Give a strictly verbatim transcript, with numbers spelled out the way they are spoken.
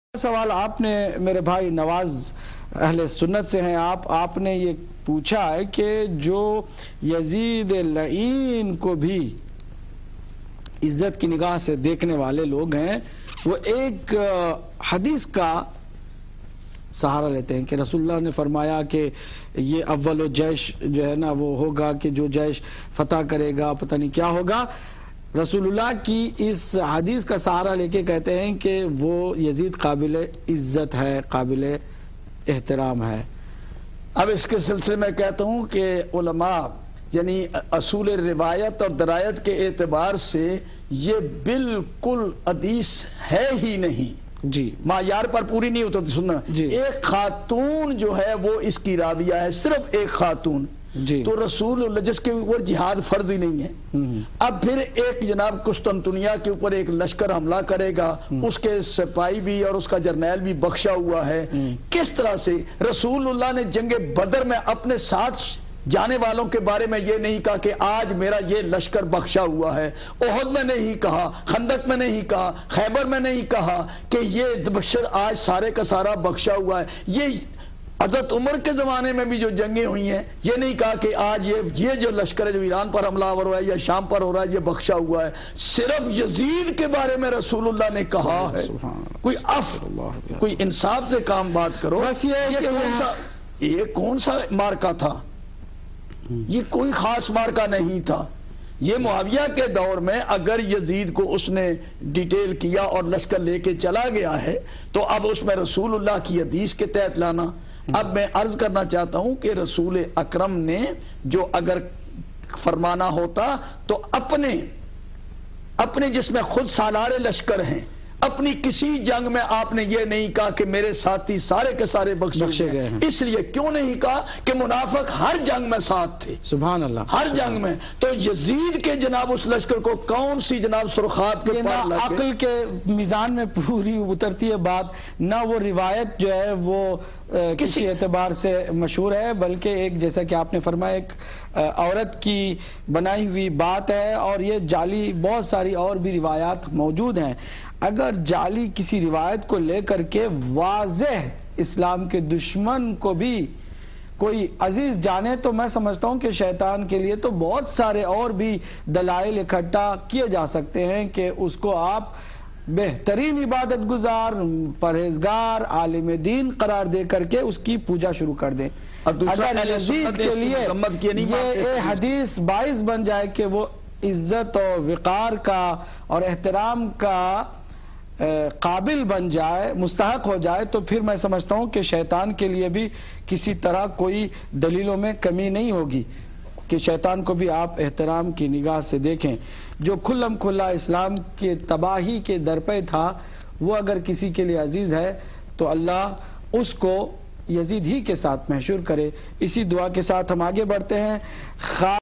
سوال آپ نے میرے بھائی نواز اہل سنت سے ہیں آپ آپ نے یہ پوچھا ہے کہ جو یزید لعین کو بھی عزت کی نگاہ سے دیکھنے والے لوگ ہیں وہ ایک حدیث کا سہارا لیتے ہیں کہ رسول اللہ نے فرمایا کہ یہ اول و جیش جو ہے نا وہ ہوگا کہ جو جیش فتح کرے گا پتہ نہیں کیا ہوگا. رسول اللہ کی اس حدیث کا سہارا لے کے کہتے ہیں کہ وہ یزید قابل عزت ہے، قابل احترام ہے. اب اس کے سلسلے میں کہتا ہوں کہ علماء یعنی اصول روایت اور درایت کے اعتبار سے یہ بالکل حدیث ہے ہی نہیں. جی معیار پر پوری نہیں ہوتی سننا. جی ایک خاتون جو ہے وہ اس کی راویہ ہے، صرف ایک خاتون. جی تو رسول اللہ جس کے اوپر جہاد فرض ہی نہیں ہے. اب پھر ایک جناب قسطنطنیہ کے اوپر ایک لشکر حملہ کرے گا، اس کے سپاہی بھی اور اس کا جرنیل بھی بخشا ہوا ہے. کس طرح سے رسول اللہ نے جنگ بدر میں اپنے ساتھ جانے والوں کے بارے میں یہ نہیں کہا کہ آج میرا یہ لشکر بخشا ہوا ہے، احد میں نہیں کہا، خندق میں نہیں کہا، خیبر میں نہیں کہا کہ یہ بشر آج سارے کا سارا بخشا ہوا ہے. یہ حضرت عمر کے زمانے میں بھی جو جنگیں ہوئی ہیں یہ نہیں کہا کہ آج یہ یہ جو لشکر ہے جو ایران پر حملہ آور ہوا ہے یا شام پر ہو رہا ہے یہ بخشا ہوا ہے. صرف یزید کے بارے میں رسول اللہ نے کہا ہے. کوئی اف کوئی انصاف سے کام بات کرو. بس یہ یہ کون سا یہ کون سا مارکا تھا؟ یہ کوئی خاص مارکا نہیں تھا. یہ معاویہ کے دور میں اگر یزید کو اس نے ڈیٹیل کیا اور لشکر لے کے چلا گیا ہے تو اب اس میں رسول اللہ کی حدیث کے تحت لانا. اب میں عرض کرنا چاہتا ہوں کہ رسول اکرم نے جو اگر فرمانا ہوتا تو اپنے اپنے جس میں خود سالار لشکر ہیں اپنی کسی جنگ میں آپ نے یہ نہیں کہا کہ میرے ساتھی سارے کے سارے بخشے گئے ہیں. اس لیے کیوں نہیں کہا کہ منافق ہر جنگ میں ساتھ تھے. سبحان اللہ. ہر جنگ میں. تو یزید کے جناب اس لشکر کو کون سی جناب سرخات کے پار لگے؟ عقل کے میزان میں پوری اترتی ہے بات. نہ وہ روایت جو ہے وہ کسی اعتبار سے مشہور ہے بلکہ ایک جیسا کہ آپ نے فرمایا ایک عورت کی بنائی ہوئی بات ہے. اور یہ جعلی بہت ساری اور بھی روایات موجود ہیں. اگر جعلی کسی روایت کو لے کر کے واضح اسلام کے دشمن کو بھی کوئی عزیز جانے تو میں سمجھتا ہوں کہ شیطان کے لیے تو بہت سارے اور بھی دلائل اکٹھا کیے جا سکتے ہیں کہ اس کو آپ بہترین عبادت گزار، پرہیزگار، عالم دین قرار دے کر کے اس کی پوجا شروع کر دیں. اگر یزید کے لیے یہ حدیث باعث بن جائے کہ وہ عزت اور وقار کا اور احترام کا قابل بن جائے، مستحق ہو جائے، تو پھر میں سمجھتا ہوں کہ شیطان کے لیے بھی کسی طرح کوئی دلیلوں میں کمی نہیں ہوگی کہ شیطان کو بھی آپ احترام کی نگاہ سے دیکھیں. جو کھلم کھلا اسلام کے تباہی کے درپے تھا وہ اگر کسی کے لیے عزیز ہے تو اللہ اس کو یزید ہی کے ساتھ محشور کرے. اسی دعا کے ساتھ ہم آگے بڑھتے ہیں.